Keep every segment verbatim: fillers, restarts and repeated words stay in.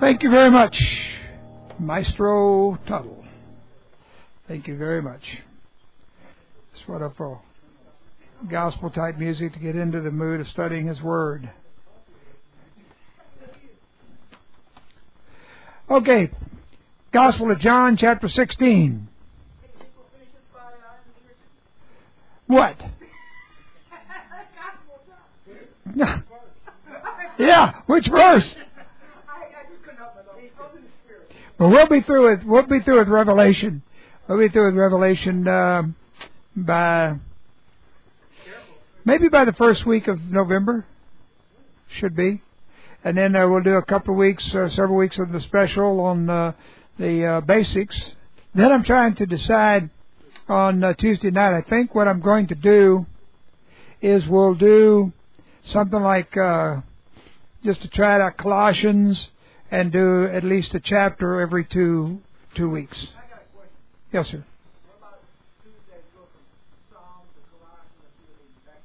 Thank you very much, Maestro Tuttle. Thank you very much. It's wonderful gospel type music to get into the mood of studying His Word. Okay, Gospel of John, chapter sixteen. What? Yeah, which verse? Well, we'll be through it. We'll be through with Revelation. We'll be through with Revelation uh, by maybe by the first week of November. Should be, and then uh, we'll do a couple of weeks, uh, several weeks of the special on uh, the uh, basics. Then I'm trying to decide on uh, Tuesday night. I think what I'm going to do is we'll do something like uh, just to try it out Colossians. And do at least a chapter every two two weeks. I got a question. Yes, sir. What about Tuesday go from Psalms to Colossians back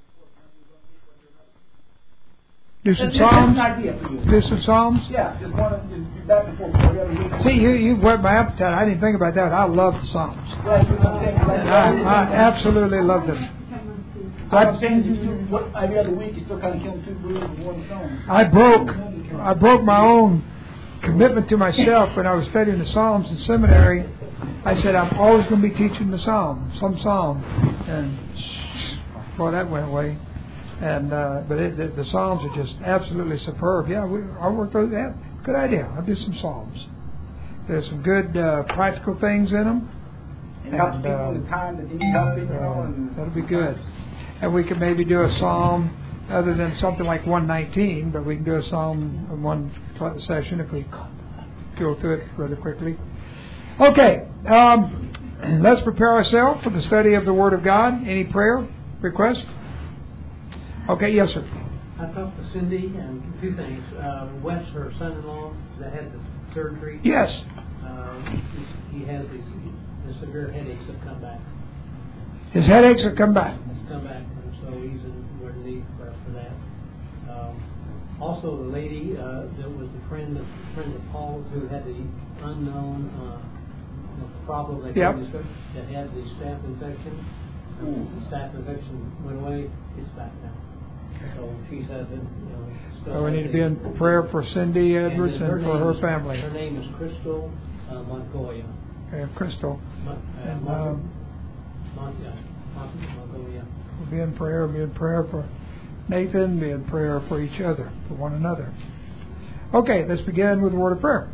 and forth? Do some Psalms. That's an idea for you. Do some Psalms. Yeah, just one back and forth every week. See, you you whet my appetite. I didn't think about that. I love the Psalms. Right, and I, I absolutely love them. So I'm saying you do every other week. You still kind of killing two birds with one stone. I broke. I broke my own commitment to myself when I was studying the Psalms in seminary. I said I'm always going to be teaching the Psalm, some Psalm, and boy, that went away. And uh, but it, the, the Psalms are just absolutely superb. Yeah, we, I'll work through that. Good idea. I'll do some Psalms. There's some good uh, practical things in them. And helps people uh, in the time that they need help. You know, and that'll be good. And we could maybe do a Psalm other than something like one nineteen, but we can do a Psalm in one session if we go through it rather quickly. Okay, um, let's prepare ourselves for the study of the Word of God. Any prayer request? Okay, yes, sir. I talked to Cindy and two things. Uh, Wes, her son-in-law, that had the surgery. Yes. Uh, he, he has these the severe headaches that come back. His headaches have come back. It's come back, and so he's in we're in need for, for that. Um, also, the lady uh, that was the friend of friend of Paul's who had the unknown uh, problem that, yep. that had the staph infection. Mm. The staph infection went away. It's back now. So she says that, you know, so we need to be in prayer for Cindy Edwards and, and for her is, family. Her name is Crystal uh, Montoya. Okay, Crystal. Mon- uh, and Mon- um, Mon- yeah, Mon- Montoya. We'll be in prayer. Be in prayer for Nathan. Be in prayer for each other, for one another. Okay, let's begin with a word of prayer.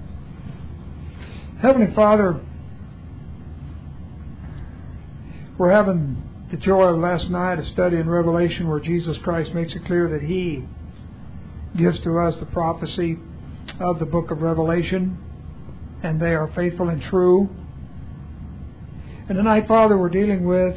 Heavenly Father, we're having the joy of last night, a study in Revelation where Jesus Christ makes it clear that He gives to us the prophecy of the book of Revelation, and they are faithful and true. And tonight, Father, we're dealing with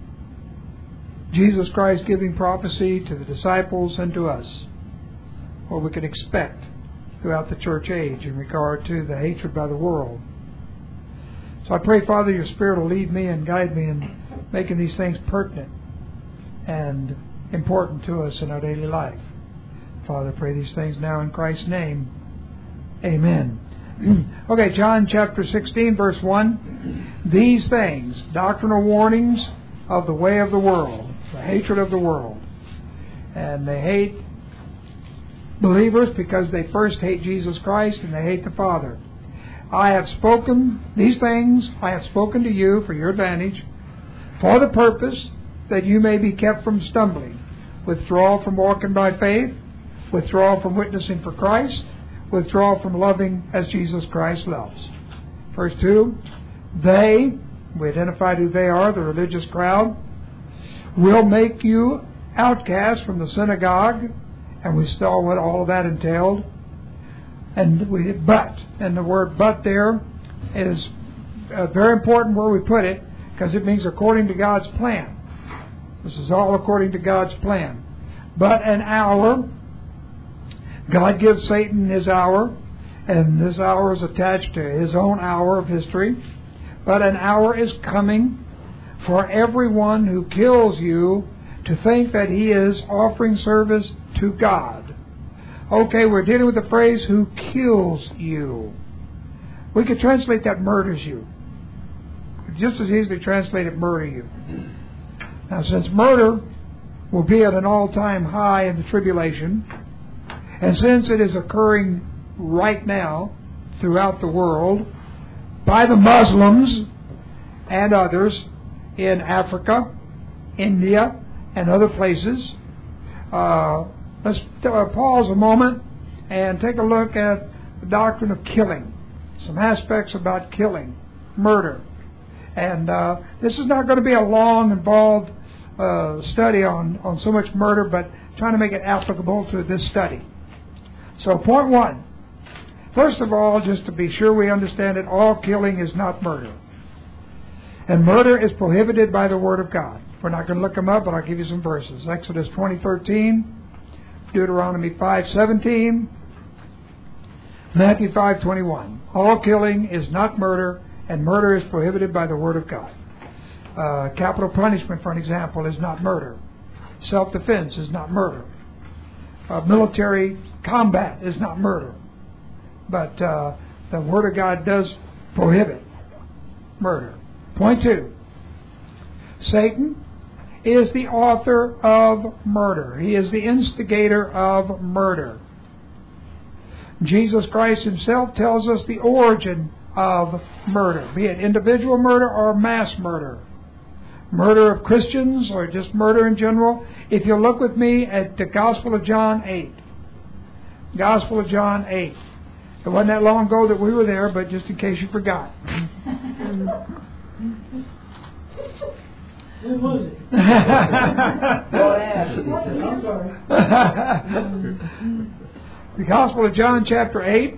Jesus Christ giving prophecy to the disciples and to us, what we can expect throughout the church age in regard to the hatred by the world. So I pray, Father, your Spirit will lead me and guide me in making these things pertinent and important to us in our daily life. Father, I pray these things now in Christ's name. Amen. Okay, John chapter sixteen, verse one. These things, doctrinal warnings of the way of the world, the hatred of the world. And they hate believers because they first hate Jesus Christ and they hate the Father. I have spoken these things, I have spoken to you for your advantage, for the purpose that you may be kept from stumbling. Withdraw from walking by faith, withdraw from witnessing for Christ, withdraw from loving as Jesus Christ loves. Verse two, they, we identified who they are, the religious crowd, will make you outcast from the synagogue, and we saw what all of that entailed. And we, but, and the word but there is uh, very important where we put it, because it means according to God's plan. This is all according to God's plan. But an hour, God gives Satan his hour, and this hour is attached to his own hour of history. But an hour is coming for everyone who kills you to think that he is offering service to God. Okay, we're dealing with the phrase, who kills you. We could translate that murders you. Just as easily translate it murder you. Now, since murder will be at an all-time high in the tribulation, and since it is occurring right now throughout the world by the Muslims and others in Africa, India, and other places, uh, let's uh, pause a moment and take a look at the doctrine of killing. Some aspects about killing, murder. And uh, this is not going to be a long, involved uh, study on, on so much murder, but trying to make it applicable to this study. So, point one. First of all, just to be sure we understand it, all killing is not murder. And murder is prohibited by the Word of God. We're not going to look them up, but I'll give you some verses. Exodus twenty thirteen, Deuteronomy five seventeen, Matthew five twenty-one. All killing is not murder, and murder is prohibited by the Word of God. Uh, capital punishment, for an example, is not murder. Self-defense is not murder. Uh, military combat is not murder. But uh, the Word of God does prohibit murder. Point two. Satan is the author of murder. He is the instigator of murder. Jesus Christ Himself tells us the origin of murder, be it individual murder or mass murder. Murder of Christians or just murder in general. If you look with me at the Gospel of John eight. Gospel of John eight. It wasn't that long ago that we were there, but just in case you forgot. Who was it? I'm sorry. The Gospel of John, chapter eight.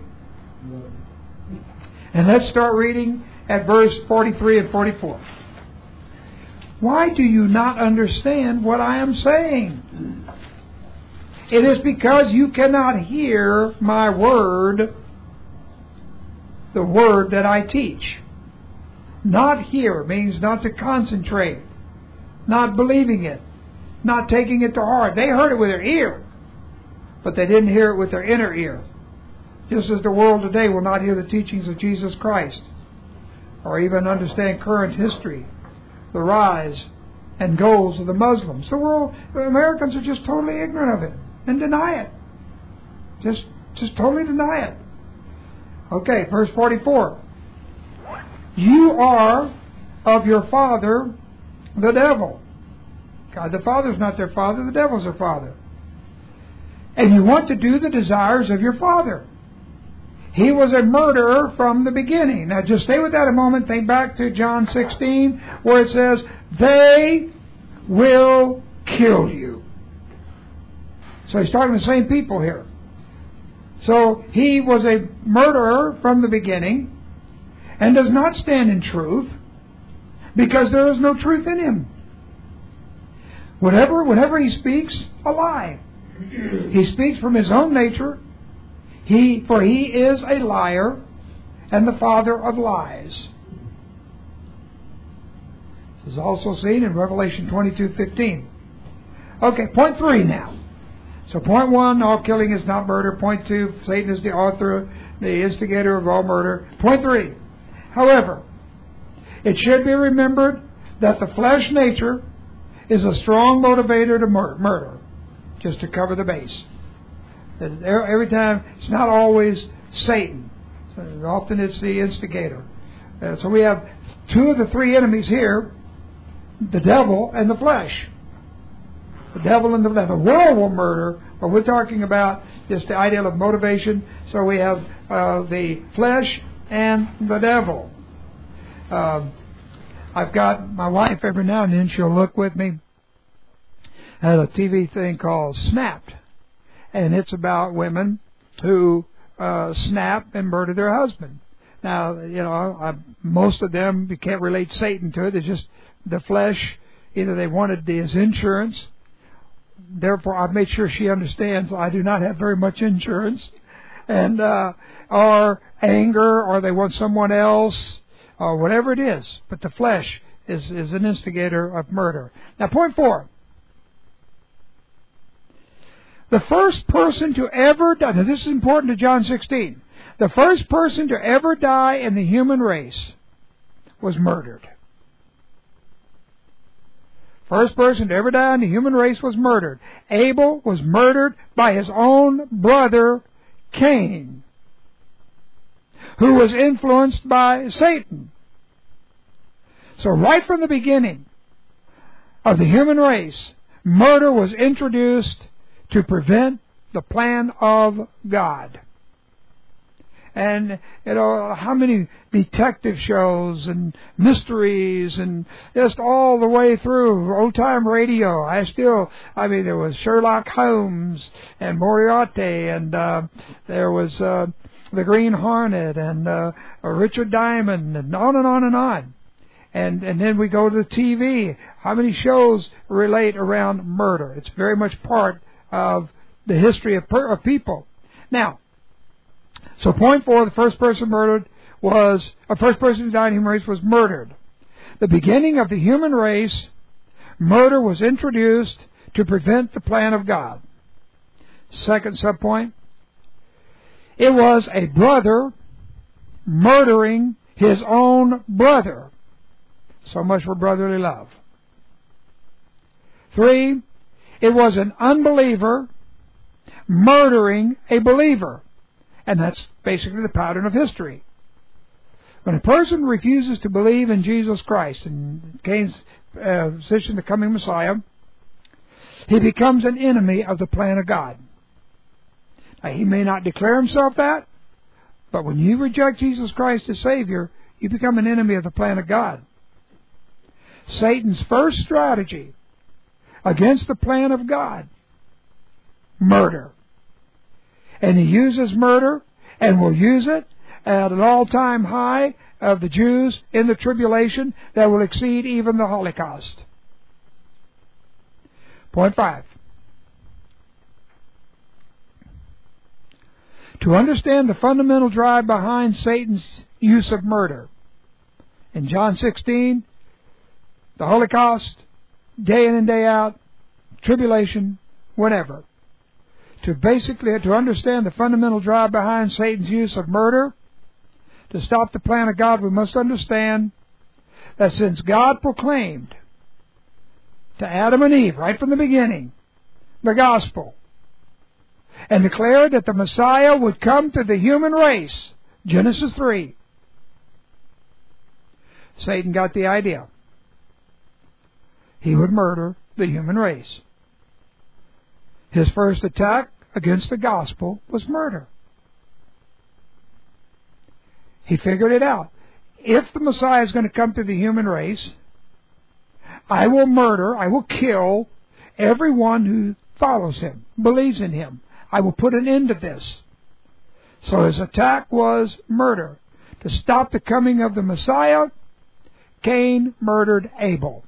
And let's start reading at verse forty-three and forty-four. Why do you not understand what I am saying? It is because you cannot hear my word, the word that I teach. Not hear means not to concentrate, not believing it, not taking it to heart. They heard it with their ear, but they didn't hear it with their inner ear. Just as the world today will not hear the teachings of Jesus Christ, or even understand current history, the rise and goals of the Muslims. The world, the Americans are just totally ignorant of it and deny it. Just, just totally deny it. Okay, verse forty-four. You are of your father, the devil. God the Father is not their father, the devil is their father. And you want to do the desires of your father. He was a murderer from the beginning. Now just stay with that a moment. Think back to John sixteen where it says, they will kill you. So he's talking to the same people here. So he was a murderer from the beginning and does not stand in truth because there is no truth in him. Whatever, whenever he speaks, a lie. He speaks from his own nature. He, for he is a liar and the father of lies. This is also seen in Revelation twenty-two fifteen. Okay, point three now. So point one, all killing is not murder. Point two, Satan is the author, the instigator of all murder. Point three, however, it should be remembered that the flesh nature is a strong motivator to mur- murder, just to cover the base. Every time, it's not always Satan. So often it's the instigator. Uh, so we have two of the three enemies here, the devil and the flesh. The devil and the flesh. The world will murder, but we're talking about just the ideal of motivation. So we have uh, the flesh and the devil. Uh, I've got my wife every now and then, she'll look with me at a T V thing called Snapped. And it's about women who uh, snap and murder their husband. Now, you know, I, most of them, you can't relate Satan to it. It's just the flesh. Either they wanted his insurance. Therefore, I've made sure she understands I do not have very much insurance. And uh, or anger, or they want someone else, or whatever it is. But the flesh is, is an instigator of murder. Now, point four. The first person to ever die, now this is important to John sixteen, the first person to ever die in the human race was murdered. First person to ever die in the human race was murdered. Abel was murdered by his own brother Cain, who was influenced by Satan. So right from the beginning of the human race, murder was introduced to prevent the plan of God. And, you know, how many detective shows and mysteries and just all the way through old-time radio. I still, I mean, there was Sherlock Holmes and Moriarty, and uh, there was uh, the Green Hornet and uh, Richard Diamond, and on and on and on. And, and then we go to the T V. How many shows relate around murder? It's very much part of the history of, per, of people. Now, so point four, the first person murdered was, a first person who died in the human race was murdered. The beginning of the human race, murder was introduced to prevent the plan of God. Second subpoint, it was a brother murdering his own brother. So much for brotherly love. Three, it was an unbeliever murdering a believer. And that's basically the pattern of history. When a person refuses to believe in Jesus Christ and Cain's uh, position, the coming Messiah, he becomes an enemy of the plan of God. Now, he may not declare himself that, but when you reject Jesus Christ as Savior, you become an enemy of the plan of God. Satan's first strategy against the plan of God, murder. And he uses murder and will use it at an all-time high of the Jews in the tribulation that will exceed even the Holocaust. Point five. To understand the fundamental drive behind Satan's use of murder, in John sixteen, the Holocaust, day in and day out, tribulation, whatever. To basically, to understand the fundamental drive behind Satan's use of murder, to stop the plan of God, we must understand that since God proclaimed to Adam and Eve, right from the beginning, the gospel, and declared that the Messiah would come to the human race, Genesis three, Satan got the idea. He would murder the human race. His first attack against the gospel was murder. He figured it out. If the Messiah is going to come to the human race, I will murder, I will kill everyone who follows him, believes in him. I will put an end to this. So his attack was murder. To stop the coming of the Messiah, Cain murdered Abel.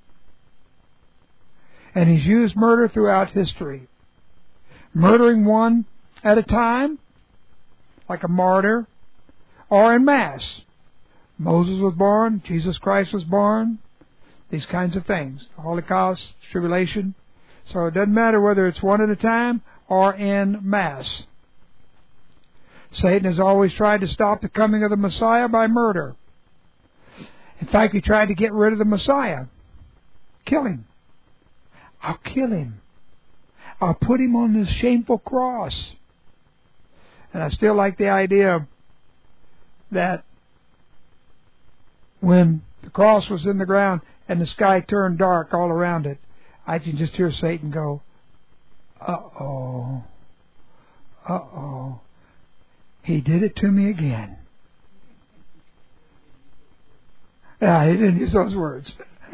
And he's used murder throughout history. Murdering one at a time, like a martyr, or en masse. Moses was born, Jesus Christ was born, these kinds of things. The Holocaust, tribulation. So it doesn't matter whether it's one at a time or en masse. Satan has always tried to stop the coming of the Messiah by murder. In fact, he tried to get rid of the Messiah. Kill him. I'll kill him. I'll put him on this shameful cross. And I still like the idea that when the cross was in the ground and the sky turned dark all around it, I can just hear Satan go, uh-oh, uh-oh, he did it to me again. Yeah, he didn't use those words.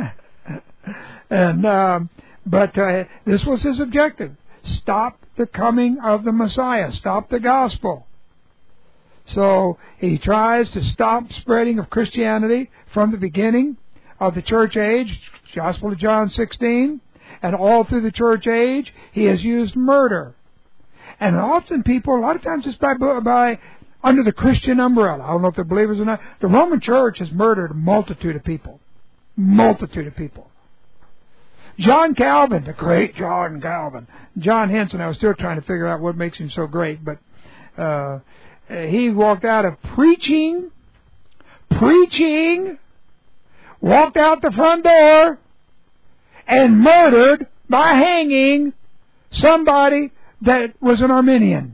and um, But uh, this was his objective. Stop the coming of the Messiah. Stop the gospel. So he tries to stop spreading of Christianity from the beginning of the church age, Gospel of John sixteen, and all through the church age, he has used murder. And often people, a lot of times just by, by under the Christian umbrella, I don't know if they're believers or not, the Roman church has murdered a multitude of people. Multitude of people. John Calvin, the great John Calvin. John Henson, I was still trying to figure out what makes him so great, but uh, he walked out of preaching, preaching, walked out the front door, and murdered by hanging somebody that was an Arminian.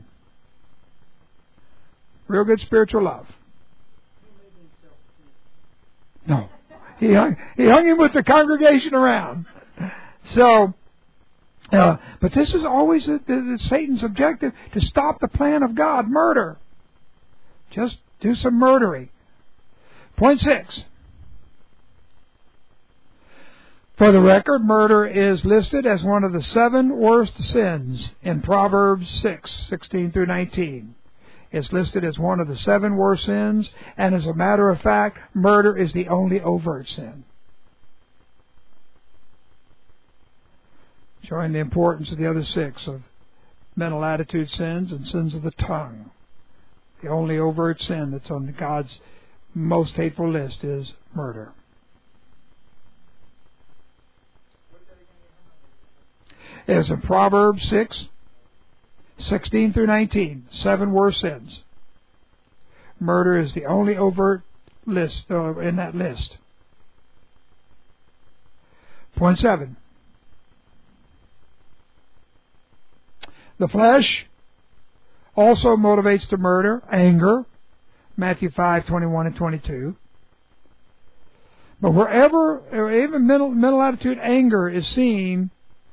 Real good spiritual love. No. He hung, he hung him with the congregation around. So, uh, but this is always a, the, the Satan's objective, to stop the plan of God, murder. Just do some murdering. Point six. For the record, murder is listed as one of the seven worst sins in Proverbs six, sixteen through nineteen. It's listed as one of the seven worst sins, and as a matter of fact, murder is the only overt sin. Showing the importance of the other six, of mental attitude sins and sins of the tongue. The only overt sin that's on God's most hateful list is murder. It's in Proverbs six, sixteen through nineteen, seven worst sins. Murder is the only overt list uh, in that list. Point seven. The flesh also motivates to murder, anger, Matthew five, twenty-one and twenty-two. But wherever, even mental, mental attitude, anger is seen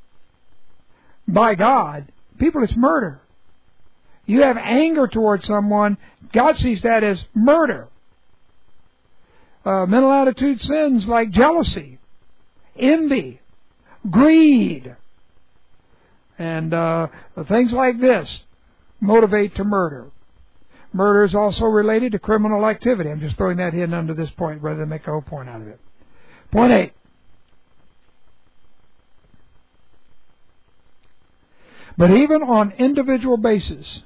by God, people, it's murder. You have anger towards someone, God sees that as murder. Uh, mental attitude sins like jealousy, envy, greed, and uh, things like this motivate to murder. Murder is also related to criminal activity. I'm just throwing that in under this point rather than make a whole point out of it. Point eight. But even on individual basis,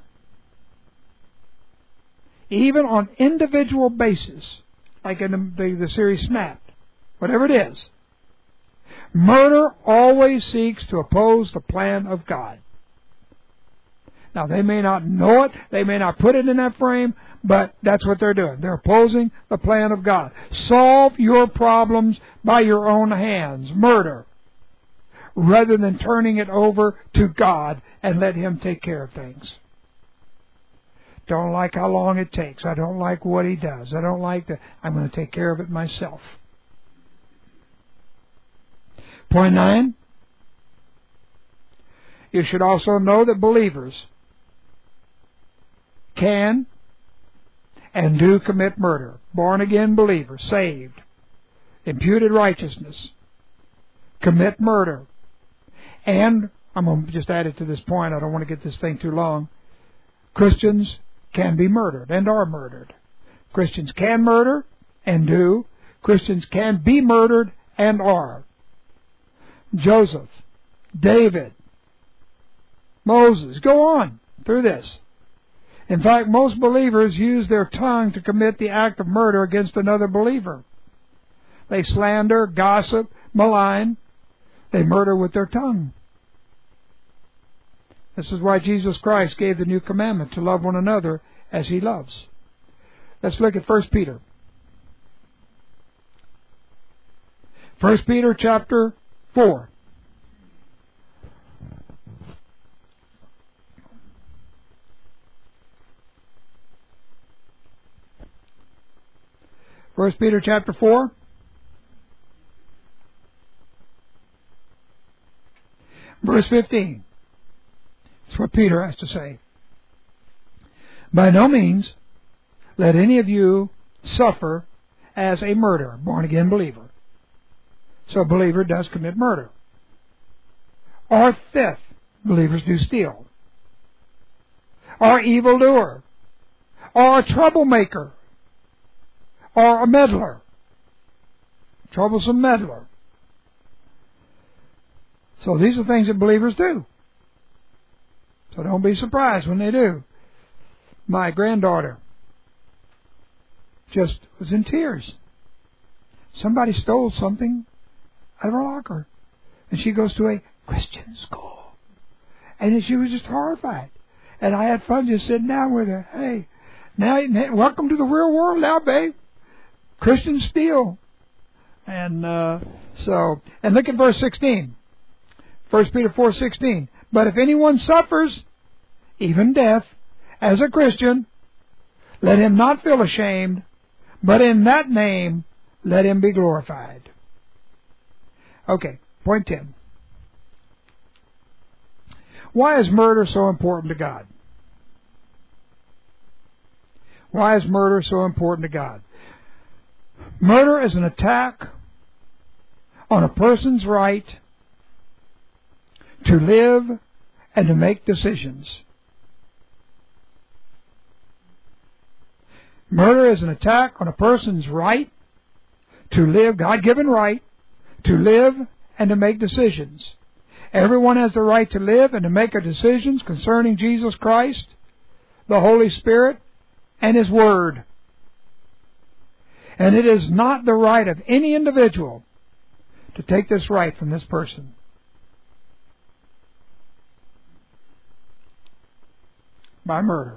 even on individual basis, like in the, the, the series Snapped, whatever it is, murder always seeks to oppose the plan of God. Now, they may not know it, they may not put it in that frame, but that's what they're doing. They're opposing the plan of God. Solve your problems by your own hands. Murder. Rather than turning it over to God and let Him take care of things. Don't like how long it takes. I don't like what He does. I don't like that. I'm going to take care of it myself. Point nine. You should also know that believers can and do commit murder. Born again believers, saved, imputed righteousness, commit murder. And, I'm going to just add it to this point, I don't want to get this thing too long, Christians can be murdered and are murdered. Christians can murder and do. Christians can be murdered and are. Joseph, David, Moses, go on through this. In fact, most believers use their tongue to commit the act of murder against another believer. They slander, gossip, malign. They murder with their tongue. This is why Jesus Christ gave the new commandment to love one another as He loves. Let's look at First Peter. First Peter chapter four. First Peter chapter four. Verse fifteen. That's what Peter has to say. By no means let any of you suffer as a murderer, born again believer. So a believer does commit murder. Or theft, believers do steal. Or evildoer. Or a troublemaker. Or a meddler. Troublesome meddler. So these are things that believers do. So don't be surprised when they do. My granddaughter just was in tears. Somebody stole something out of her locker. And she goes to a Christian school. And she was just horrified. And I had fun just sitting down with her. Hey, now, welcome to the real world now, babe. Christian Steel. And uh, so, and look at verse sixteen. First Peter four sixteen. But if anyone suffers, even death, as a Christian, let him not feel ashamed, but in that name let him be glorified. Okay, point ten. Why is murder so important to God? Why is murder so important to God? Murder is an attack on a person's right to live and to make decisions. Murder is an attack on a person's right to live, God-given right, to live and to make decisions. Everyone has the right to live and to make decisions concerning Jesus Christ, the Holy Spirit, and His Word. And it is not the right of any individual to take this right from this person. By murder.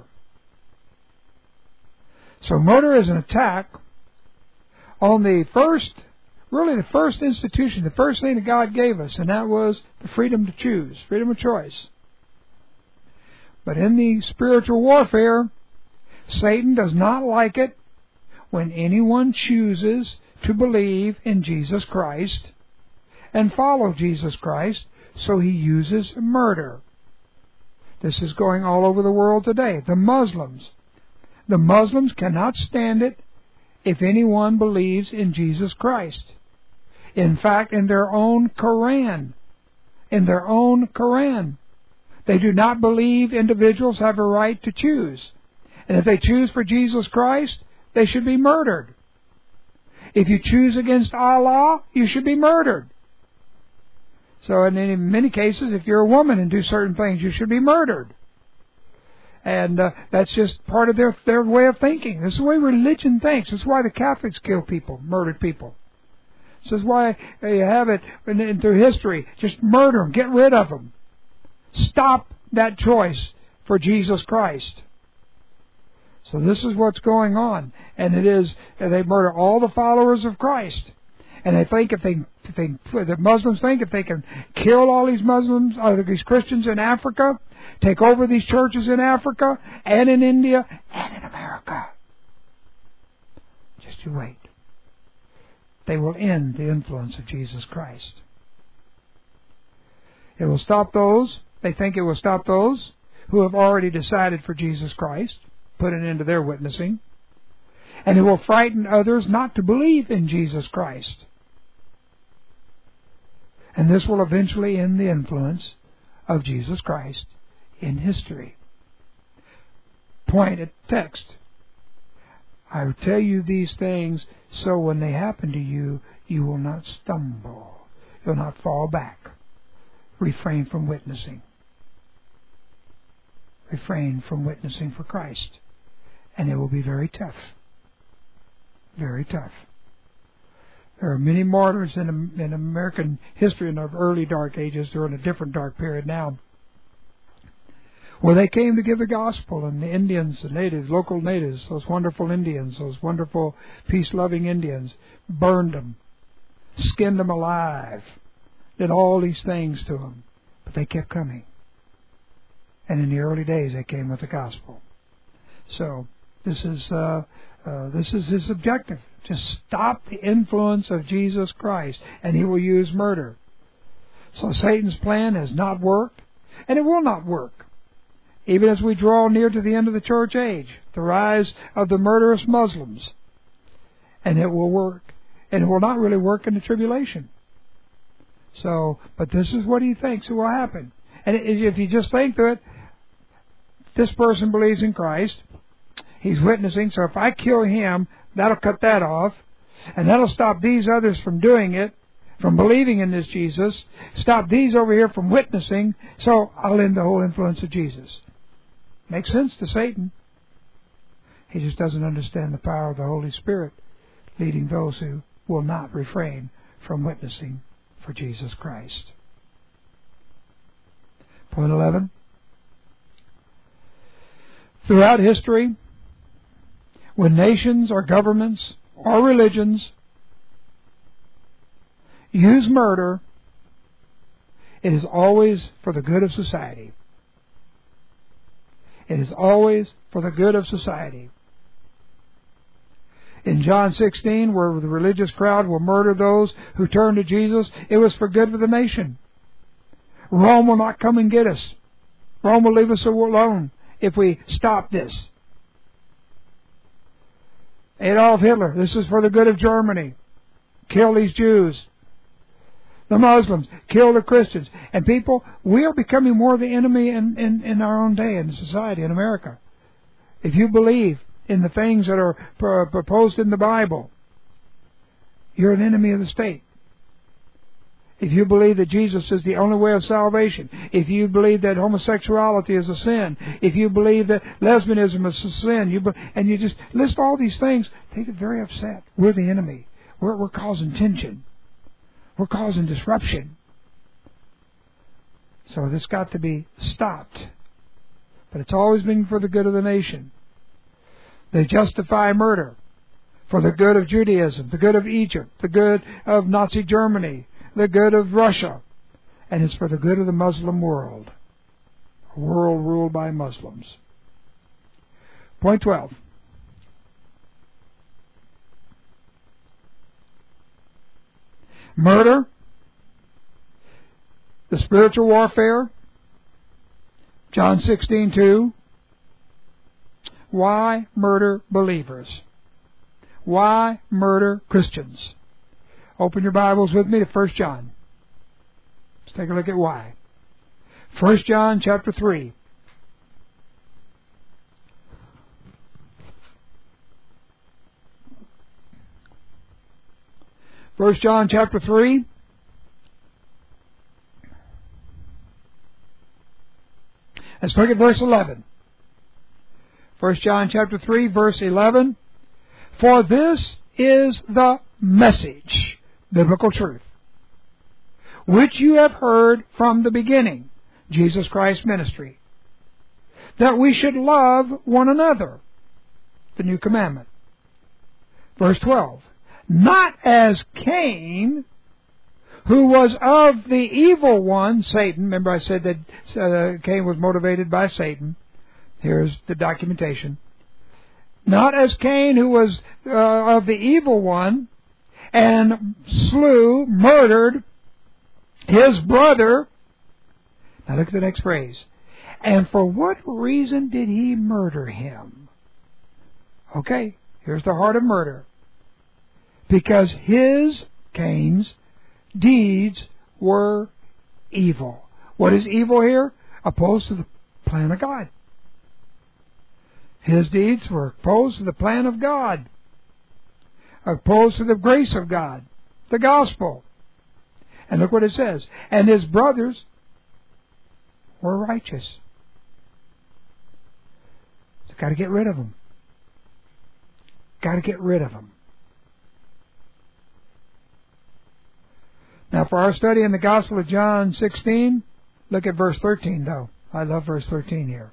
So murder is an attack on the first, really the first institution, the first thing that God gave us, and that was the freedom to choose, freedom of choice. But in the spiritual warfare, Satan does not like it when anyone chooses to believe in Jesus Christ and follow Jesus Christ, so he uses murder. This is going all over the world today. The Muslims. The Muslims cannot stand it if anyone believes in Jesus Christ. In fact, in their own Quran, in their own Quran, they do not believe individuals have a right to choose. And if they choose for Jesus Christ, they should be murdered. If you choose against Allah, you should be murdered. So in many cases, if you're a woman and do certain things, you should be murdered. And uh, that's just part of their their way of thinking. This is the way religion thinks. This is why the Catholics kill people, murdered people. This is why you have it in, in, through history. Just murder them. Get rid of them. Stop that choice for Jesus Christ. So this is what's going on. And it is, they murder all the followers of Christ. And they think if they, if they, the Muslims think if they can kill all these Muslims, or these Christians in Africa, take over these churches in Africa, and in India, and in America. Just you wait. They will end the influence of Jesus Christ. It will stop those, they think it will stop those who have already decided for Jesus Christ, put an end to their witnessing, and it will frighten others not to believe in Jesus Christ. And this will eventually end the influence of Jesus Christ in history. Point at text. I will tell you these things so when they happen to you, you will not stumble. You'll not fall back. Refrain from witnessing. Refrain from witnessing for Christ. And it will be very tough. Very tough. There are many martyrs in, in American history in the early dark ages. They're in a different dark period now, where they came to give the gospel, and the Indians, the natives, local natives, those wonderful Indians, those wonderful peace-loving Indians, burned them, skinned them alive, did all these things to them. But they kept coming. And in the early days, they came with the gospel. So this is uh, uh, this is his objective: to stop the influence of Jesus Christ, and he will use murder. So Satan's plan has not worked, and it will not work. Even as we draw near to the end of the church age, the rise of the murderous Muslims, and it will work, and it will not really work in the tribulation. So, but this is what he thinks will happen. And if you just think to it, this person believes in Christ, he's witnessing, so if I kill him, that'll cut that off, and that'll stop these others from doing it, from believing in this Jesus, stop these over here from witnessing, so I'll end the whole influence of Jesus. Makes sense to Satan. He just doesn't understand the power of the Holy Spirit leading those who will not refrain from witnessing for Jesus Christ. Point eleven. Throughout history, when nations or governments or religions use murder, it is always for the good of society. It is always for the good of society. In John sixteen, where the religious crowd will murder those who turn to Jesus, it was for good of the nation. Rome will not come and get us. Rome will leave us alone if we stop this. Adolf Hitler, this is for the good of Germany. Kill these Jews. The Muslims, kill the Christians. And people, we are becoming more the enemy in, in, in our own day, in society, in America. If you believe in the things that are pr- proposed in the Bible, you're an enemy of the state. If you believe that Jesus is the only way of salvation, if you believe that homosexuality is a sin, if you believe that lesbianism is a sin, you be, and you just list all these things, they get very upset. We're the enemy. We're, we're causing tension. We're causing disruption. So this got to be stopped. But it's always been for the good of the nation. They justify murder for the good of Judaism, the good of Egypt, the good of Nazi Germany, the good of Russia. And it's for the good of the Muslim world. A world ruled by Muslims. Point twelve. Murder, the spiritual warfare, John sixteen two. Why murder believers? Why murder Christians? Open your Bibles with me to First John. Let's take a look at why. First John chapter three. First John chapter three. Let's look at verse eleven. First John chapter three, verse eleven. For this is the message, biblical truth, which you have heard from the beginning, Jesus Christ's ministry, that we should love one another, the new commandment. Verse twelve. Not as Cain, who was of the evil one, Satan. Remember I said that uh, Cain was motivated by Satan. Here's the documentation. Not as Cain, who was uh, of the evil one, and slew, murdered his brother. Now look at the next phrase. And for what reason did he murder him? Okay, here's the heart of murder. Because his, Cain's, deeds were evil. What is evil here? Opposed to the plan of God. His deeds were opposed to the plan of God. Opposed to the grace of God. The gospel. And look what it says. And his brothers were righteous. So got to get rid of them. Got to get rid of them. Now for our study in the Gospel of John sixteen, look at verse thirteen though. I love verse thirteen here.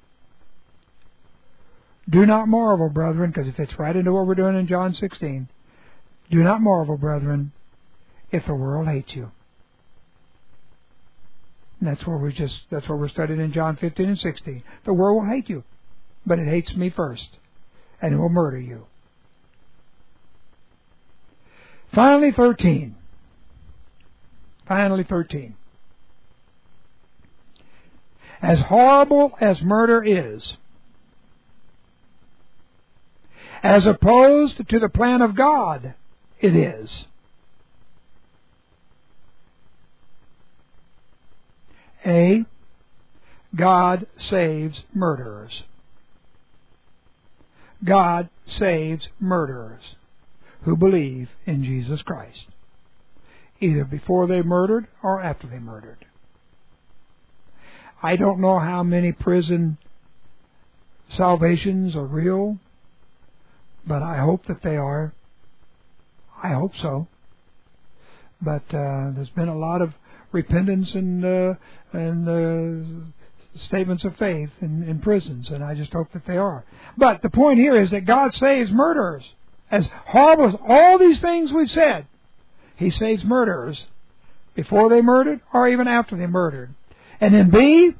Do not marvel, brethren, because it fits right into what we're doing in John sixteen. Do not marvel, brethren, if the world hates you. And that's where we just that's what we're studying in John fifteen and sixteen. The world will hate you, but it hates me first, and it will murder you. Finally, thirteen. Finally, thirteen. As horrible as murder is, as opposed to the plan of God, it is. A. God saves murderers. God saves murderers who believe in Jesus Christ, either before they murdered or after they murdered. I don't know how many prison salvations are real, but I hope that they are. I hope so. But uh, there's been a lot of repentance and uh, and uh, statements of faith in, in prisons, and I just hope that they are. But the point here is that God saves murderers. As horrible as all these things we've said, He saves murderers before they murdered or even after they murdered. And then B,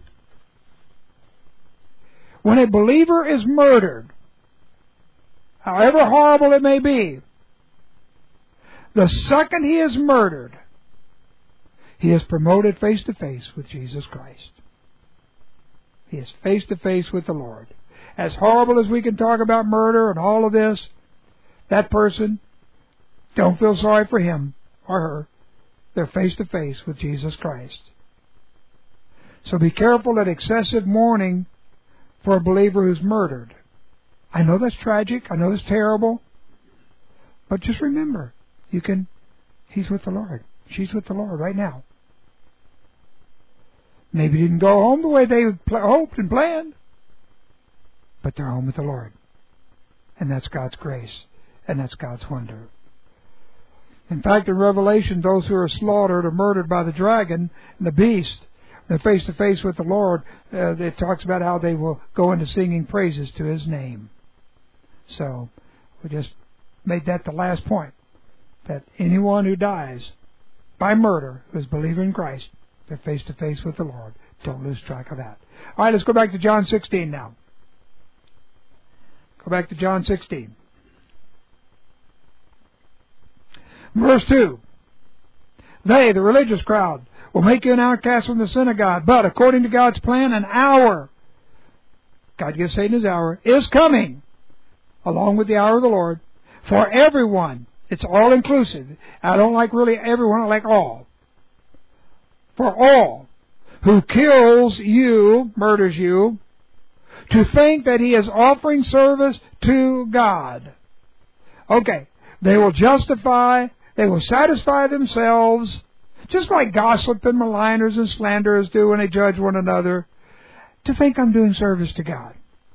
when a believer is murdered, however horrible it may be, the second he is murdered, he is promoted face to face with Jesus Christ. He is face to face with the Lord. As horrible as we can talk about murder and all of this, that person, don't feel sorry for him or her. They're face to face with Jesus Christ. So be careful at excessive mourning for a believer who's murdered. I know that's tragic. I know that's terrible. But just remember, you can, he's with the Lord. She's with the Lord right now. Maybe didn't go home the way they hoped and planned, but they're home with the Lord. And that's God's grace. And that's God's wonder. In fact, in Revelation, those who are slaughtered or murdered by the dragon and the beast, they're face to face with the Lord. Uh, it talks about how they will go into singing praises to His name. So, we just made that the last point. That anyone who dies by murder who is a believer in Christ, they're face to face with the Lord. Don't lose track of that. All right, let's go back to John sixteen now. Go back to John sixteen. Verse two. They, the religious crowd, will make you an outcast from the synagogue, but according to God's plan, an hour, God gives Satan his hour, is coming, along with the hour of the Lord, for everyone. It's all inclusive. I don't like really everyone, I like all. For all who kills you, murders you, to think that he is offering service to God. Okay, they will justify, they will satisfy themselves, just like gossip and maligners and slanderers do when they judge one another, to think I'm doing service to God.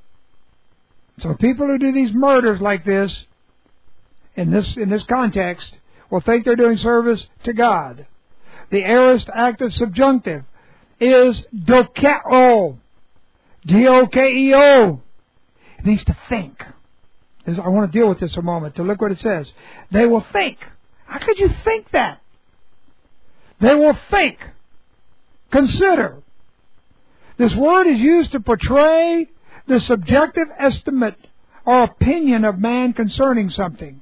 So people who do these murders like this, in this in this context, will think they're doing service to God. The aorist active subjunctive is dokeo. D O K E O. It means to think. I want to deal with this a moment, to look what it says. They will think. How could you think that? They will think. Consider. This word is used to portray the subjective estimate or opinion of man concerning something.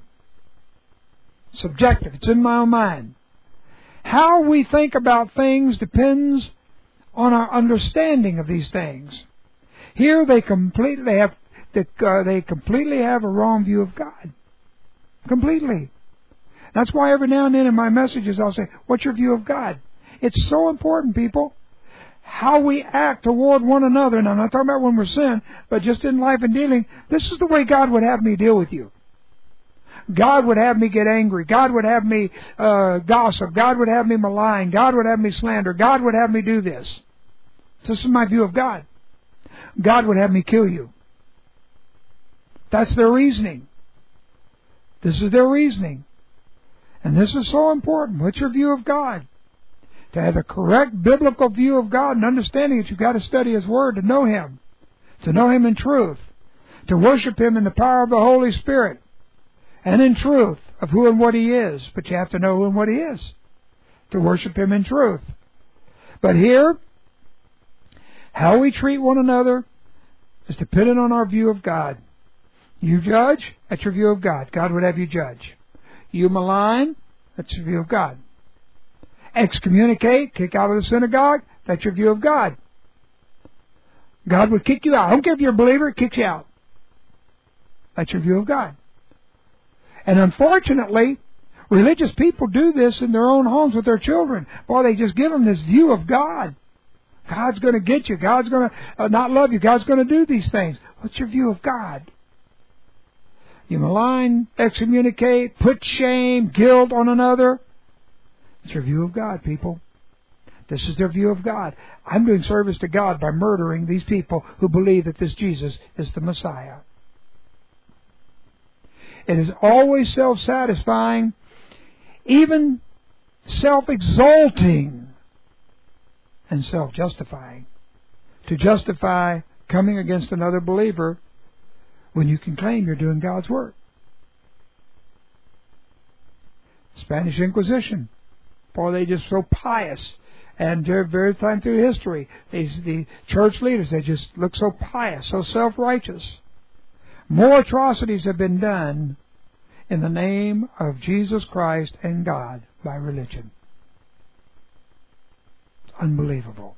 Subjective. It's in my own mind. How we think about things depends on our understanding of these things. Here they completely have uh, they completely have a wrong view of God. Completely. That's why every now and then in my messages I'll say, what's your view of God? It's so important, people. How we act toward one another, and I'm not talking about when we're sin, but just in life and dealing, this is the way God would have me deal with you. God would have me get angry. God would have me uh, gossip. God would have me malign. God would have me slander. God would have me do this. This is my view of God. God would have me kill you. That's their reasoning. This is their reasoning. And this is so important. What's your view of God? To have a correct biblical view of God and understanding that you've got to study His Word to know Him. To know Him in truth. To worship Him in the power of the Holy Spirit. And in truth of who and what He is. But you have to know who and what He is to worship Him in truth. But here, how we treat one another is dependent on our view of God. You judge, that's your view of God. God would have you judge. You malign, that's your view of God. Excommunicate, kick out of the synagogue, that's your view of God. God would kick you out. I don't care if you're a believer, it kicks you out. That's your view of God. And unfortunately, religious people do this in their own homes with their children. Boy, they just give them this view of God. God's going to get you. God's going to uh, not love you. God's going to do these things. What's your view of God? You malign, excommunicate, put shame, guilt on another. It's your view of God, people. This is their view of God. I'm doing service to God by murdering these people who believe that this Jesus is the Messiah. It is always self-satisfying, even self-exalting, and self-justifying to justify coming against another believer when you can claim you're doing God's work. Spanish Inquisition. Boy, they just so pious. And during various times through history, these, the church leaders, they just look so pious, so self-righteous. More atrocities have been done in the name of Jesus Christ and God by religion. It's unbelievable.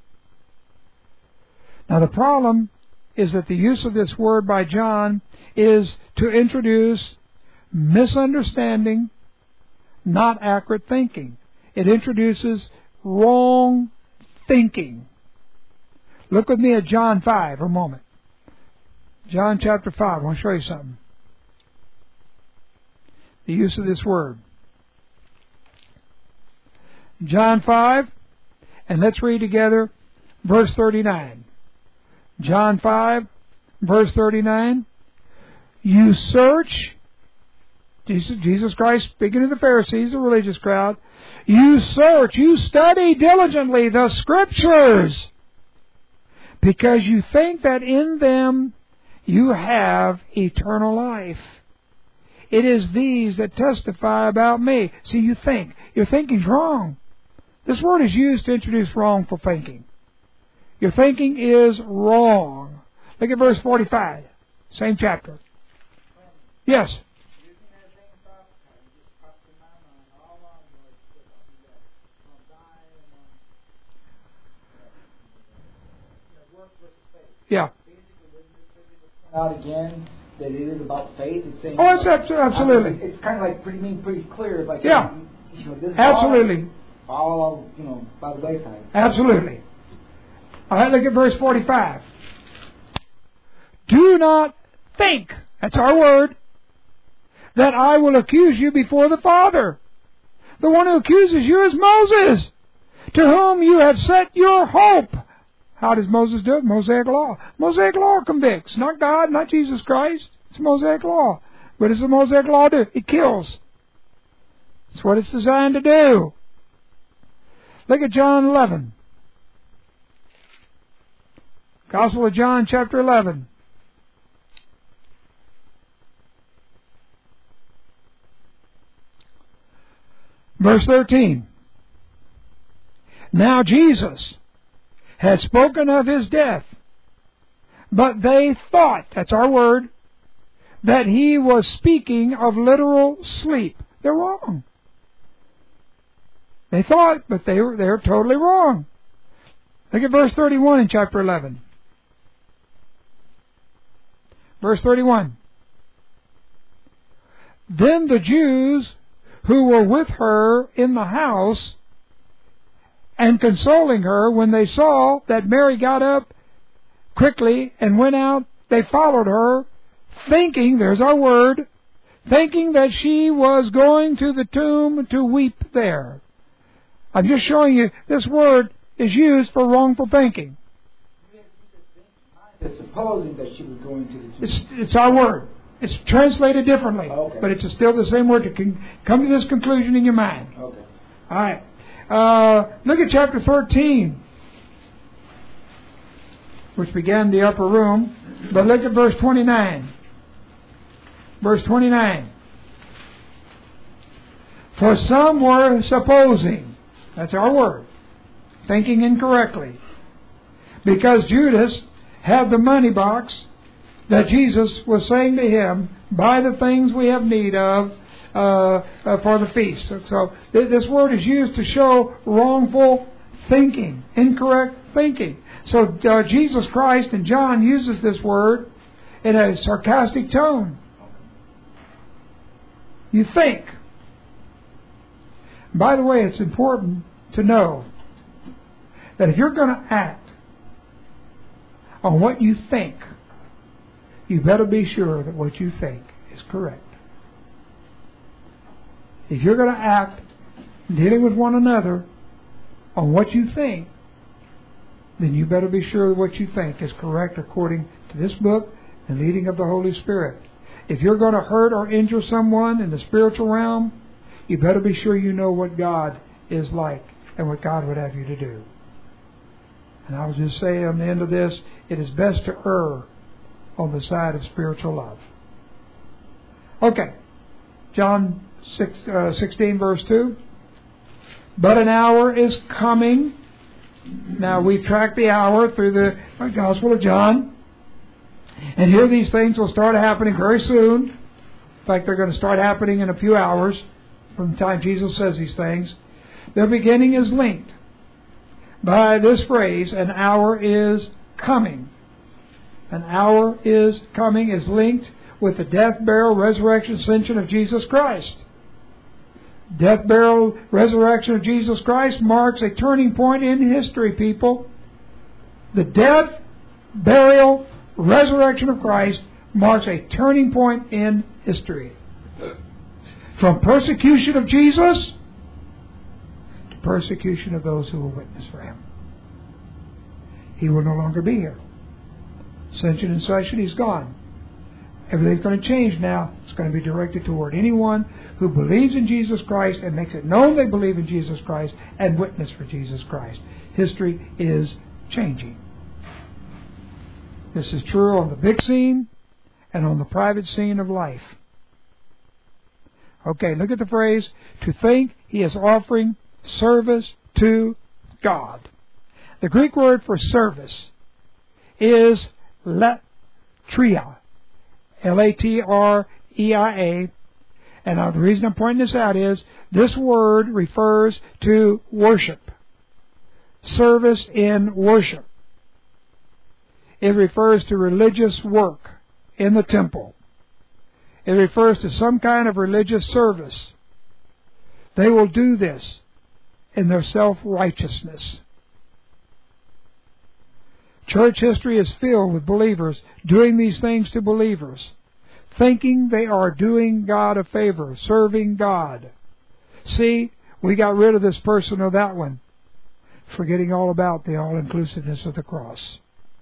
Now the problem is that the use of this word by John is to introduce misunderstanding, not accurate thinking. It introduces wrong thinking. Look with me at John five for a moment. John chapter five. I want to show you something. The use of this word. John five, and let's read together verse thirty-nine. John five, verse thirty-nine. You search, Jesus, Jesus Christ speaking to the Pharisees, the religious crowd, you search, you study diligently the Scriptures, because you think that in them you have eternal life. It is these that testify about me. See, you think. Your thinking's wrong. This word is used to introduce wrongful thinking. Your thinking is wrong. Look at verse forty-five. Same chapter. Yes. Yeah. Out again that it is about faith. It's saying, oh, it's absolutely. I mean, it's kind of like pretty mean, pretty clear. It's like, yeah, you know, this absolutely. All, all you know, by the wayside. Absolutely. All right, look at verse forty-five. Do not think, that's our word, that I will accuse you before the Father. The one who accuses you is Moses, to whom you have set your hope. How does Moses do it? Mosaic law. Mosaic law convicts, not God, not Jesus Christ. It's Mosaic law. What does the Mosaic law do? It kills. That's what it's designed to do. Look at John eleven. Gospel of John, chapter eleven. Verse thirteen. Now Jesus had spoken of his death, but they thought, that's our word, that he was speaking of literal sleep. They're wrong. They thought, but they were they're totally wrong. Look at verse thirty-one in chapter eleven. Verse thirty-one. Then the Jews who were with her in the house and consoling her, when they saw that Mary got up quickly and went out, they followed her, thinking, there's our word, thinking that she was going to the tomb to weep there. I'm just showing you this word is used for wrongful thinking. It's supposing that she was going to the tomb. It's, it's our word. It's translated differently, okay. But it's still the same word to con- come to this conclusion in your mind. Okay. All right. Uh, look at chapter thirteen, which began the upper room. But look at verse twenty-nine. Verse twenty-nine. For some were supposing, that's our word, thinking incorrectly, because Judas had the money box that Jesus was saying to him, buy the things we have need of uh, uh, for the feast. So, so th- this word is used to show wrongful thinking, incorrect thinking. So uh, Jesus Christ and John uses this word in a sarcastic tone. You think. By the way, it's important to know that if you're going to act on what you think, you better be sure that what you think is correct. If you're going to act dealing with one another on what you think, then you better be sure that what you think is correct according to this book and leading of the Holy Spirit. If you're going to hurt or injure someone in the spiritual realm, you better be sure you know what God is like and what God would have you to do. And I will just say on the end of this, it is best to err on the side of spiritual love. Okay. John six, uh, sixteen verse two. But an hour is coming. Now we've tracked the hour through the Gospel of John. And here these things will start happening very soon. In fact, they're going to start happening in a few hours from the time Jesus says these things. The beginning is linked by this phrase, an hour is coming. An hour is coming is linked with the death, burial, resurrection, ascension of Jesus Christ. Death, burial, resurrection of Jesus Christ marks a turning point in history, people. The death, burial, resurrection of Christ marks a turning point in history. From persecution of Jesus to persecution of those who will witness for Him. He will no longer be here. Ascension and session, He's gone. Everything's going to change now. It's going to be directed toward anyone who believes in Jesus Christ and makes it known they believe in Jesus Christ and witness for Jesus Christ. History is changing. This is true on the big scene and on the private scene of life. Okay, look at the phrase, to think he is offering service to God. The Greek word for service is latria. L A T R E I A. And uh, the reason I'm pointing this out is this word refers to worship. Service in worship. It refers to religious work in the temple. It refers to some kind of religious service. They will do this in their self-righteousness. Church history is filled with believers doing these things to believers, thinking they are doing God a favor, serving God. See, we got rid of this person or that one, forgetting all about the all-inclusiveness of the cross.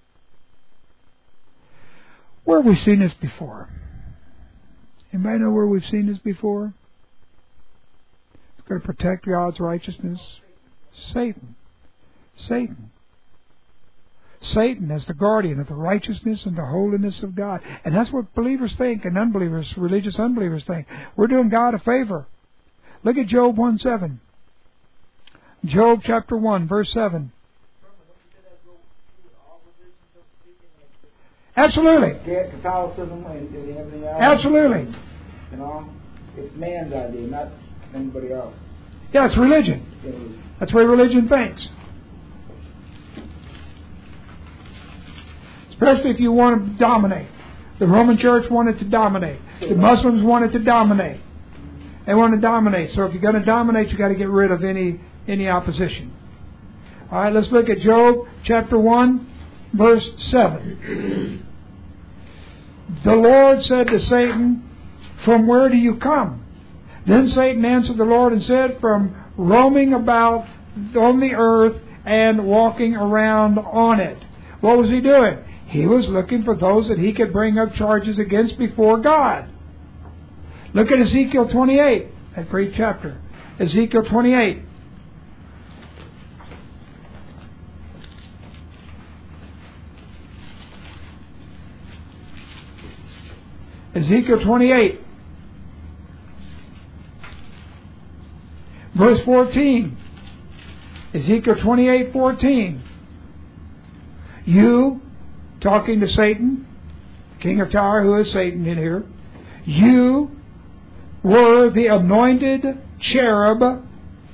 Where have we seen this before? Anybody know where we've seen this before? It's going to protect God's righteousness. Satan. Satan. Satan as the guardian of the righteousness and the holiness of God. And that's what believers think and unbelievers, religious unbelievers think. We're doing God a favor. Look at Job one seven. Job chapter one, verse seven. Absolutely. Catholicism and, and everything else. Absolutely. You know, it's man's idea, not anybody else. Yeah, it's religion. That's the way religion thinks. Especially if you want to dominate. The Roman Church wanted to dominate. The Muslims wanted to dominate. They want to dominate. So if you're going to dominate, you've got to get rid of any any opposition. All right, let's look at Job chapter one, verse seven. The Lord said to Satan, "From where do you come?" Then Satan answered the Lord and said, "From roaming about on the earth and walking around on it." What was he doing? He was looking for those that he could bring up charges against before God. Look at Ezekiel twenty-eight, that great chapter. Ezekiel twenty-eight. Ezekiel twenty-eight. Verse fourteen. Ezekiel twenty-eight, fourteen. You, talking to Satan, king of Tyre, who is Satan in here, you were the anointed cherub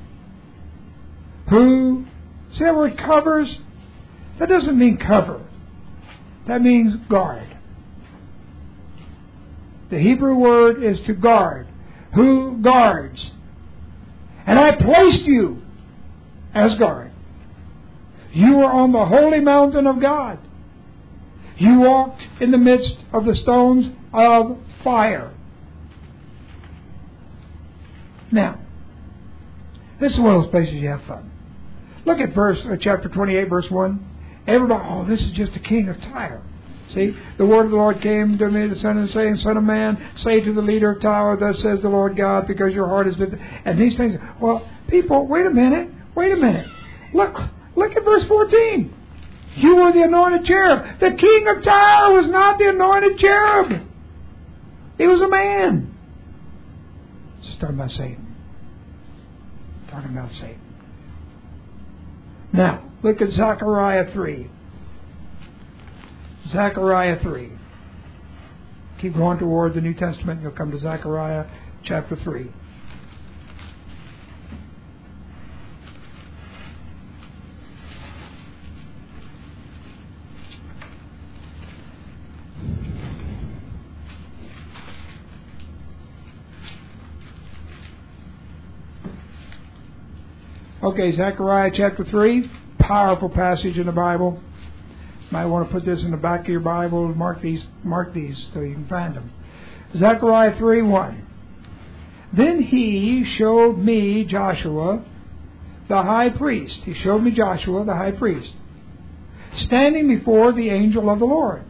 who, see that word covers? That doesn't mean cover. That means guard. The Hebrew word is to guard. Who guards? And I placed you as guard. You were on the holy mountain of God. You walked in the midst of the stones of fire. Now, this is one of those places you have fun. Look at verse uh, chapter twenty-eight, verse one. Everybody, oh, this is just the king of Tyre. See, the word of the Lord came to me, the Son of saying, Son of man, say to the leader of Tyre, thus says the Lord God, because your heart is lifted. And these things. Well, people, wait a minute, wait a minute. Look, look at verse fourteen. You were the anointed cherub. The king of Tyre was not the anointed cherub. He was a man. It's talking about Satan. Talking about Satan. Now, look at Zechariah three. Zechariah three. Keep going toward the New Testament. You'll come to Zechariah chapter three. Okay, Zechariah chapter three, powerful passage in the Bible. Might want to put this in the back of your Bible. Mark these, mark these so you can find them. Zechariah three one. Then he showed me Joshua, the high priest. He showed me Joshua, the high priest, standing before the angel of the Lord,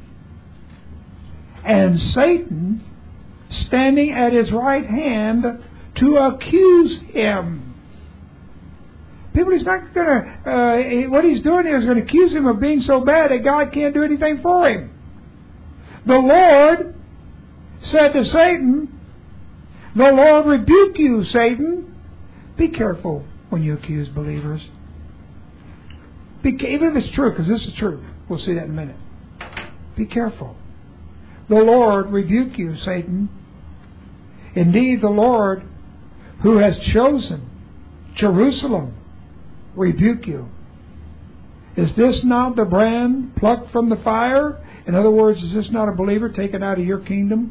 and Satan standing at his right hand to accuse him. People, he's not going to, uh, what he's doing here is going to accuse him of being so bad that God can't do anything for him. The Lord said to Satan, the Lord rebuke you, Satan. Be careful when you accuse believers. Be, even if it's true, because this is true. We'll see that in a minute. Be careful. The Lord rebuke you, Satan. Indeed, the Lord who has chosen Jerusalem rebuke you. Is this not the brand plucked from the fire? In other words, is this not a believer taken out of your kingdom?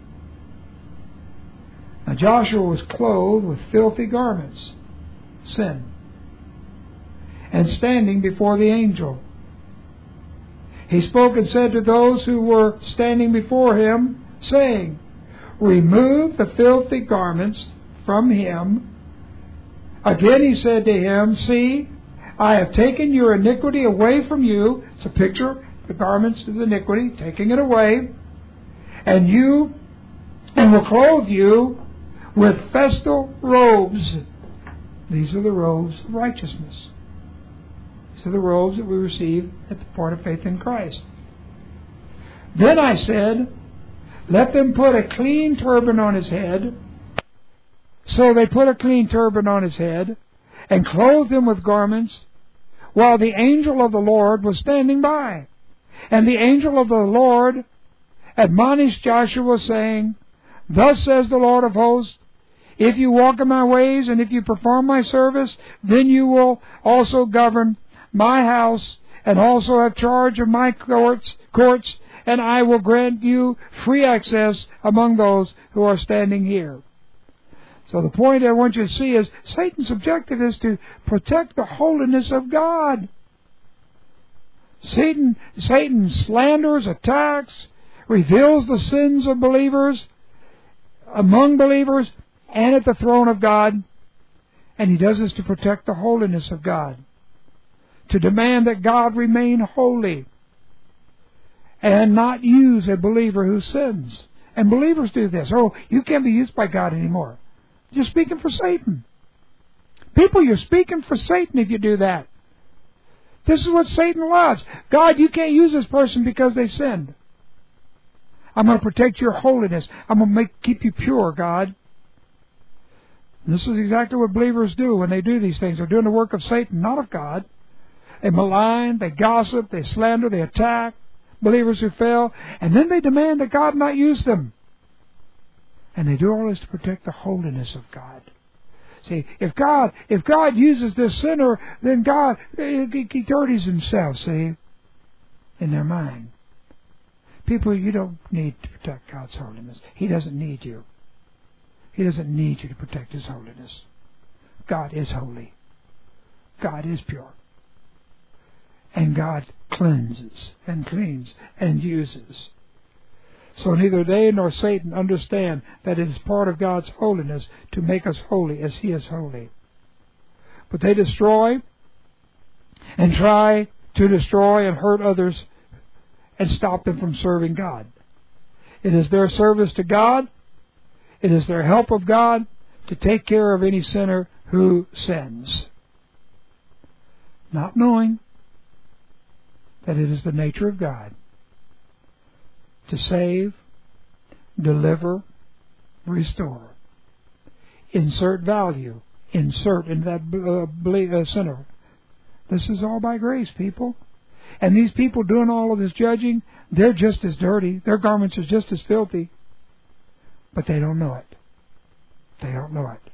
Now Joshua was clothed with filthy garments, sin, and standing before the angel. He spoke and said to those who were standing before him, saying, remove the filthy garments from him. Again he said to him, see, I have taken your iniquity away from you. It's a picture, the garments of iniquity, taking it away. And you, and will clothe you with festal robes. These are the robes of righteousness. These are the robes that we receive at the point of faith in Christ. Then I said, let them put a clean turban on his head. So they put a clean turban on his head and clothed him with garments, while the angel of the Lord was standing by. And the angel of the Lord admonished Joshua, saying, thus says the Lord of hosts, if you walk in my ways and if you perform my service, then you will also govern my house and also have charge of my courts, courts, and I will grant you free access among those who are standing here. So the point I want you to see is Satan's objective is to protect the holiness of God. Satan, Satan slanders, attacks, reveals the sins of believers, among believers, and at the throne of God. And he does this to protect the holiness of God, to demand that God remain holy and not use a believer who sins. And believers do this. Oh, you can't be used by God anymore. You're speaking for Satan. People, you're speaking for Satan if you do that. This is what Satan loves. God, you can't use this person because they sinned. I'm going to protect your holiness. I'm going to make, keep you pure, God. And this is exactly what believers do when they do these things. They're doing the work of Satan, not of God. They malign, they gossip, they slander, they attack believers who fail, and then they demand that God not use them. And they do all this to protect the holiness of God. See, if God if God uses this sinner, then God, he, he dirties himself, see, in their mind. People, you don't need to protect God's holiness. He doesn't need you. He doesn't need you to protect His holiness. God is holy. God is pure. And God cleanses and cleans and uses. So neither they nor Satan understand that it is part of God's holiness to make us holy as He is holy. But they destroy and try to destroy and hurt others and stop them from serving God. It is their service to God, it is their help of God to take care of any sinner who sins. Not knowing, that it is the nature of God to save, deliver, restore. Insert value. Insert in that uh, uh, sinner. This is all by grace, people. And these people doing all of this judging, they're just as dirty. Their garments are just as filthy. But they don't know it. They don't know it.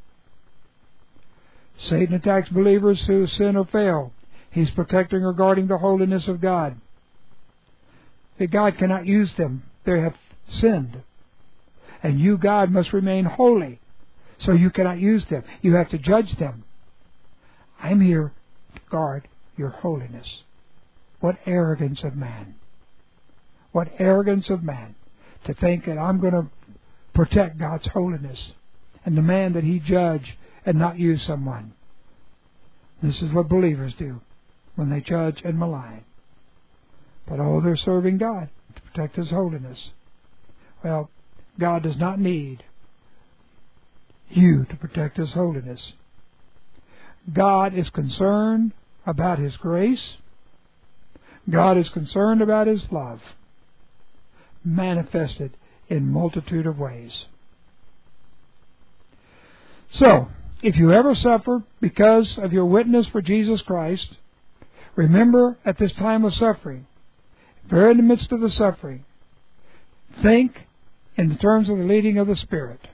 Satan attacks believers who sin or fail. He's protecting or guarding the holiness of God. That God cannot use them. They have sinned. And you, God, must remain holy. So you cannot use them. You have to judge them. I'm here to guard your holiness. What arrogance of man. What arrogance of man to think that I'm going to protect God's holiness and demand that He judge and not use someone. This is what believers do when they judge and malign. But oh, they're serving God to protect His holiness. Well, God does not need you to protect His holiness. God is concerned about His grace. God is concerned about His love, manifested in multitude of ways. So, if you ever suffer because of your witness for Jesus Christ, remember at this time of suffering, very in the midst of the suffering, think in the terms of the leading of the Spirit.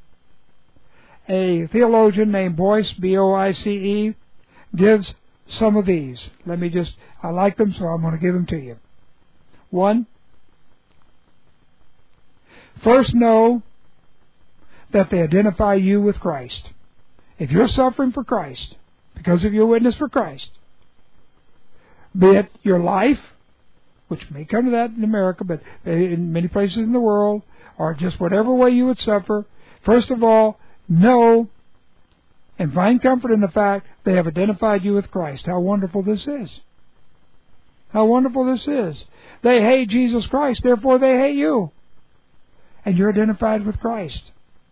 A theologian named Boyce, B O I C E, gives some of these. Let me just, I like them, so I'm going to give them to you. One, first know that they identify you with Christ. If you're suffering for Christ, because of your witness for Christ, be it your life, which may come to that in America, but in many places in the world, or just whatever way you would suffer, first of all, know and find comfort in the fact they have identified you with Christ. How wonderful this is. How wonderful this is. They hate Jesus Christ, therefore they hate you. And you're identified with Christ.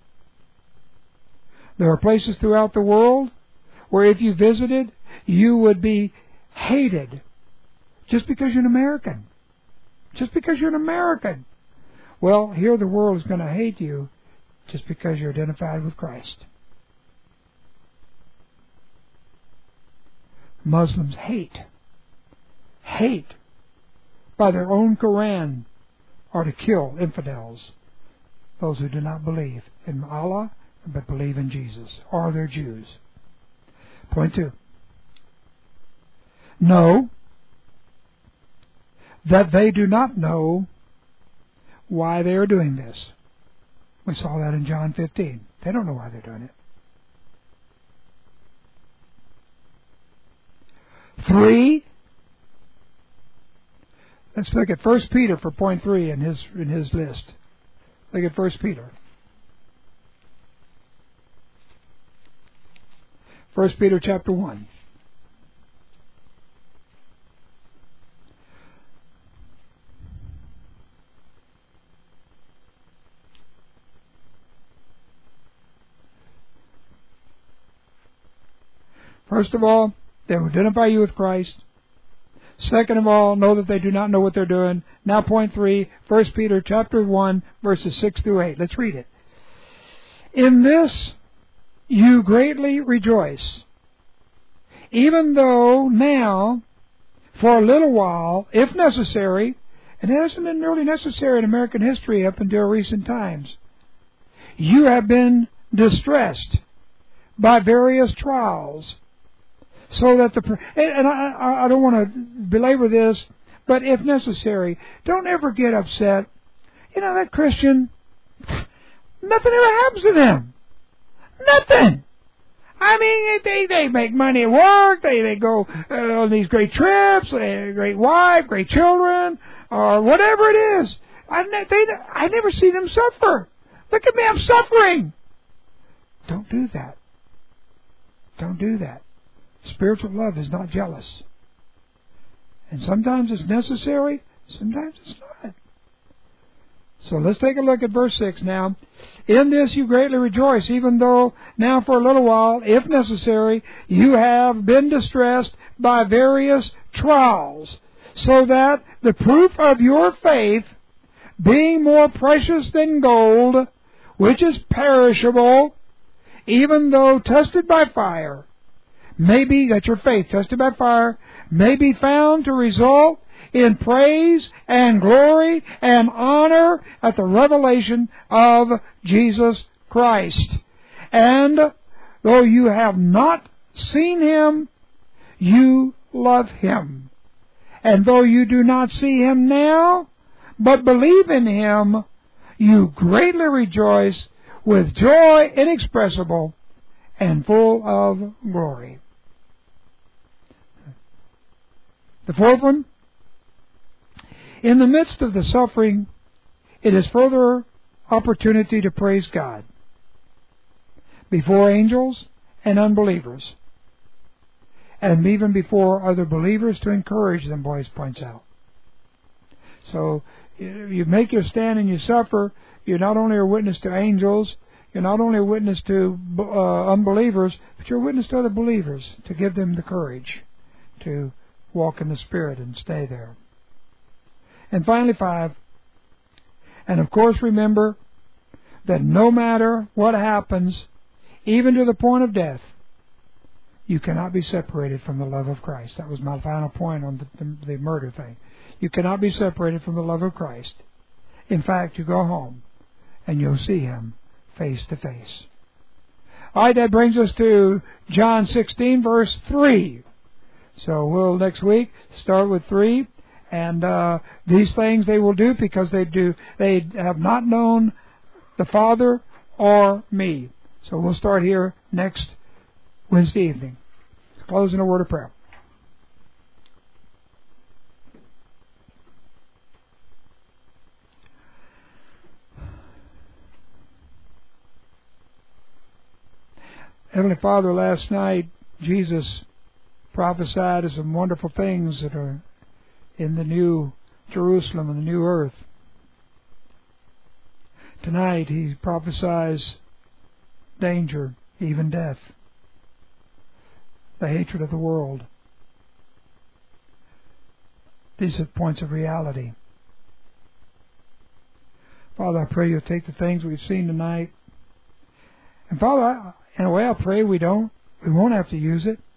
There are places throughout the world where if you visited, you would be hated just because you're an American. Just because you're an American. Well, here the world is going to hate you just because you're identified with Christ. Muslims hate, hate by their own Quran are to kill infidels, those who do not believe in Allah but believe in Jesus, or they're Jews. Point two. Know that they do not know why they are doing this. We saw that in John fifteen. They don't know why they're doing it. Three. Let's look at First Peter for point three in his in his list. Look at First Peter. First Peter chapter one. First of all, they will identify you with Christ. Second of all, know that they do not know what they're doing. Now point three, First Peter chapter one, verses six through eight. Let's read it. In this you greatly rejoice, even though now, for a little while, if necessary, and it hasn't been really necessary in American history up until recent times, you have been distressed by various trials, so that the, and I, I don't want to belabor this, but if necessary, don't ever get upset. You know, that Christian, nothing ever happens to them. Nothing. I mean, they, they make money at work, they, they go uh, on these great trips, they have a great wife, great children, or whatever it is. I, ne- they, I never see them suffer. Look at me, I'm suffering. Don't do that. Don't do that. Spiritual love is not jealous. And sometimes it's necessary, sometimes it's not. So let's take a look at verse six now. In this you greatly rejoice, even though now for a little while, if necessary, you have been distressed by various trials, so that the proof of your faith, being more precious than gold, which is perishable, even though tested by fire, may be, that your faith tested by fire, may be found to result in praise and glory and honor at the revelation of Jesus Christ. And though you have not seen Him, you love Him. And though you do not see Him now, but believe in Him, you greatly rejoice with joy inexpressible and full of glory. The fourth one, in the midst of the suffering, it is further opportunity to praise God before angels and unbelievers, and even before other believers, to encourage them, Boyce points out. So you make your stand and you suffer. You're not only a witness to angels, you're not only a witness to uh, unbelievers, but you're a witness to other believers, to give them the courage to walk in the Spirit and stay there. And finally, five, and of course remember that no matter what happens, even to the point of death, you cannot be separated from the love of Christ. That was my final point on the, the, the murder thing. You cannot be separated from the love of Christ. In fact, you go home and you'll see Him face to face. All right, that brings us to John sixteen, verse three. So we'll next week start with three. And uh, these things they will do because they do they have not known the Father or me. So we'll start here next Wednesday evening. Close in a word of prayer. Heavenly Father, last night Jesus prophesied of some wonderful things that are in the new Jerusalem and the new earth. Tonight He prophesies danger, even death, the hatred of the world. These are points of reality. Father, I pray You'll take the things we've seen tonight. And Father, I, in a way I pray we don't, we won't have to use it.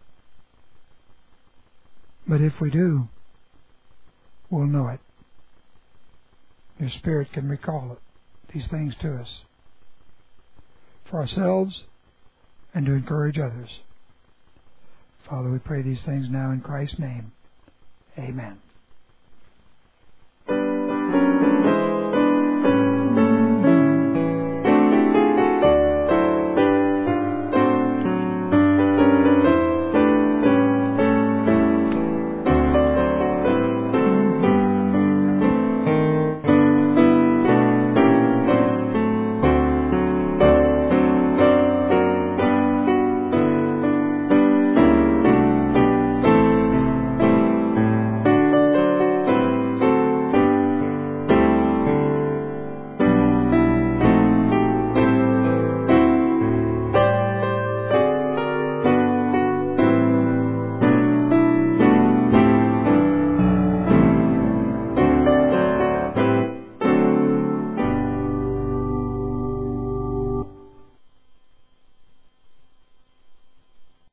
But if we do, we'll know it. Your Spirit can recall it, these things to us, for ourselves and to encourage others. Father, we pray these things now in Christ's name. Amen.